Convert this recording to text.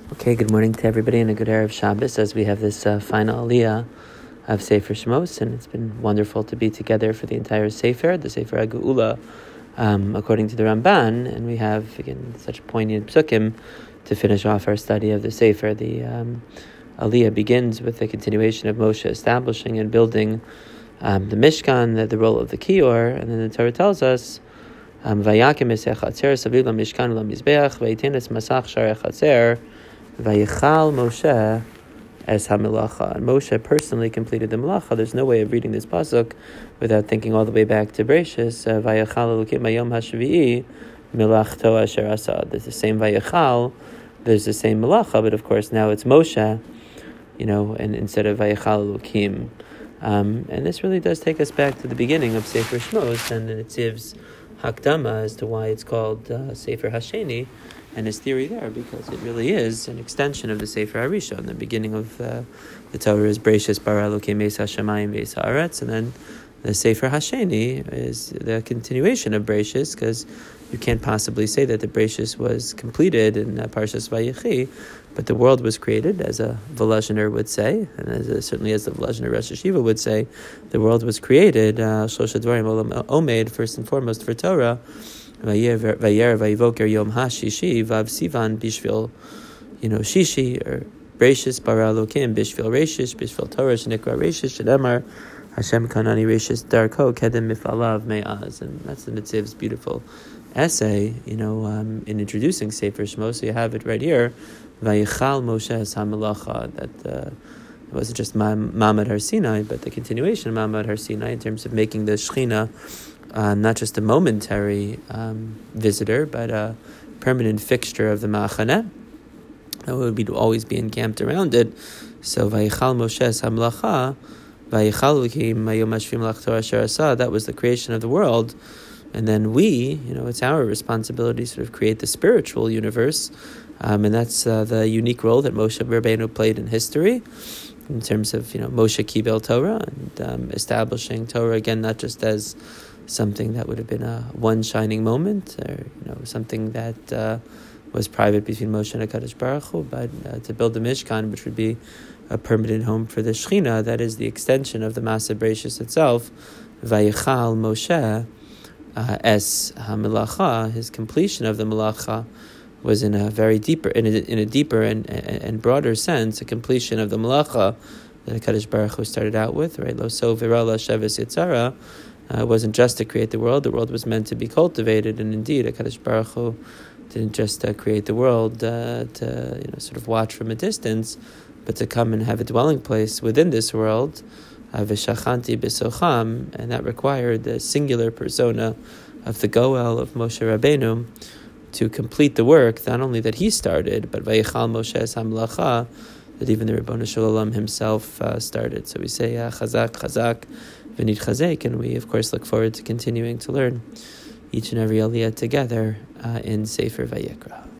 Okay, good morning to everybody and a good Erev Shabbos as we have this final Aliyah of Sefer Shmos, and it's been wonderful to be together for the entire Sefer, the Sefer HaGeula, according to the Ramban, and we have, again, such poignant psukim to finish off our study of the Sefer. The Aliyah begins with the continuation of Moshe establishing and building the Mishkan, the role of the Kior, and then the Torah tells us, Vayakim esech hatzer saviv lamishkan ulamizbeach vayitenes masach sharei hatzer Vayichal Moshe as hamelacha. And Moshe personally completed the melacha. There's no way of reading this pasuk without thinking all the way back to Bereishis. Vayichal Elokim hayom hashvi'i melachto asher asa. There's the same Vayichal, there's the same melacha, but of course now it's Moshe, and instead of Vayichal Elokim. And this really does take us back to the beginning of Sefer Shmos, and it gives Hakdama as to why it's called Sefer Hasheni, and his theory there, because it really is an extension of the Sefer Harishon. The beginning of the Torah is Bereishis bara Elokim es hashamayim ve'es haaretz, and then the Sefer Hasheni is the continuation of Bereishis, because you can't possibly say that the Bereishis was completed in Parshas Vayechi, but the world was created, as a Volozhiner would say, and certainly as the Volozhiner Rosh Hashiva would say, the world was created, Shlosh Dvarim Olam Omed, first and foremost for Torah, Vayer Vayivoker Yom HaShishi Vav Sivan Bishvil, Shishi, or Bereishis bara Elokim Bishvil Reishish Bishvil Torah Shenikra Reishish Shedemar Hashem Kanani Reishish Darko Kedem Mifalav Me'az. And that's the Nitziv's beautiful essay, in introducing Sefer Shmos. So you have it right here, Vayichal Moshe es hamelacha, that it wasn't just Ma'amad Har Sinai, but the continuation of Ma'amad Har Sinai in terms of making the Shechina not just a momentary visitor, but a permanent fixture of the Ma'achaneh. It would always be encamped around it. So Vayichal Moshe es hamelacha, Vayichal Elokim hayom hashvim melachto asher asa, that was the creation of the world. And then we, it's our responsibility to sort of create the spiritual universe, and that's the unique role that Moshe Rabbeinu played in history, in terms of Moshe Kibel Torah, and establishing Torah again, not just as something that would have been a one shining moment, or something that was private between Moshe and HaKadosh Baruch Hu, but to build the Mishkan, which would be a permanent home for the Shechina, that is the extension of the Maaseh Bereishis itself. Vayichal Moshe es hamelacha, his completion of the melacha was in a deeper and broader sense, a completion of the melacha that HaKadosh Baruch Hu started out with, right? Lo so virala sheves yitzara. It wasn't just to create the world was meant to be cultivated, and indeed HaKadosh Baruch Hu didn't just create the world to sort of watch from a distance, but to come and have a dwelling place within this world. V'shachanti b'socham, and that required the singular persona of the Goel of Moshe Rabbeinu to complete the work, not only that he started, but Vayichal Moshe es hamelacha, that even the Ribbono Shel Olam himself started. So we say chazak, chazak, v'nit chazek, and we of course look forward to continuing to learn each and every aliyah together in Sefer Vayikra.